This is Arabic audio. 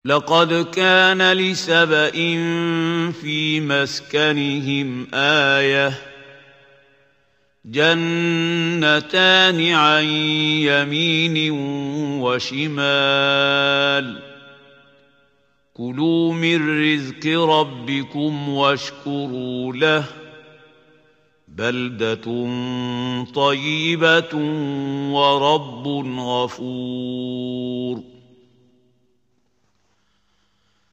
لقد كان لسبإ في مسكنهم آية جنتان عن يمين وشمال كلوا من رزق ربكم واشكروا له بلدة طيبة ورب غفور